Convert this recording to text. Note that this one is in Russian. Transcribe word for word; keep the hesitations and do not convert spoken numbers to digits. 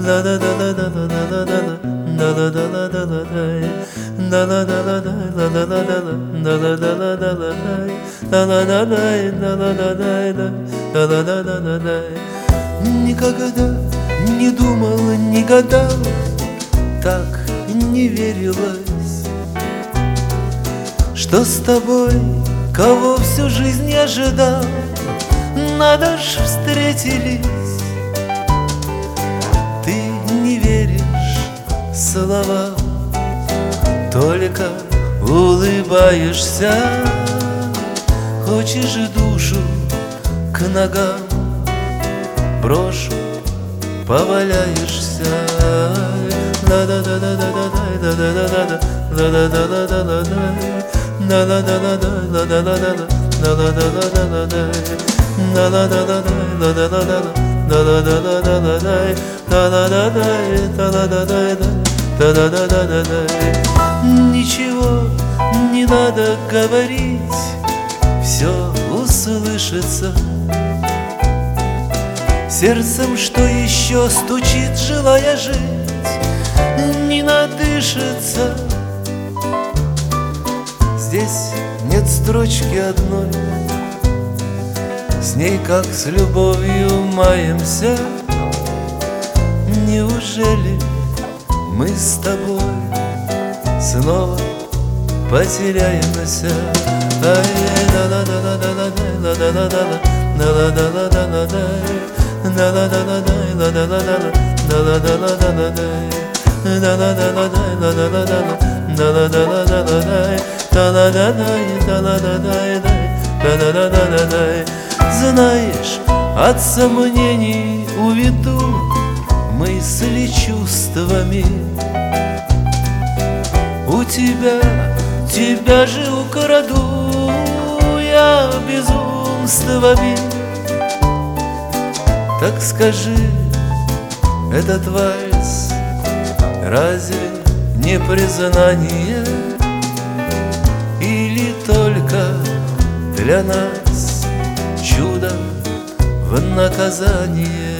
Никогда не думал, не гадал, так не верилось, что с тобой, кого всю жизнь не ожидал, надо ж встретились. Ты не веришь словам, только улыбаешься. Хочешь душу к ногам брошу, поваляешься. Ничего не надо говорить, все услышится. Сердцем, что еще стучит, желая жить, не надышится. Здесь нет строчки одной, с ней как с любовью маемся. Неужели мы с тобой снова потеряемся? Знаешь, от сомнений уведу мысли чувствами. У тебя, тебя же украду я безумствами. Так скажи, этот вальс разве не признание? Или только для нас чудо в наказание?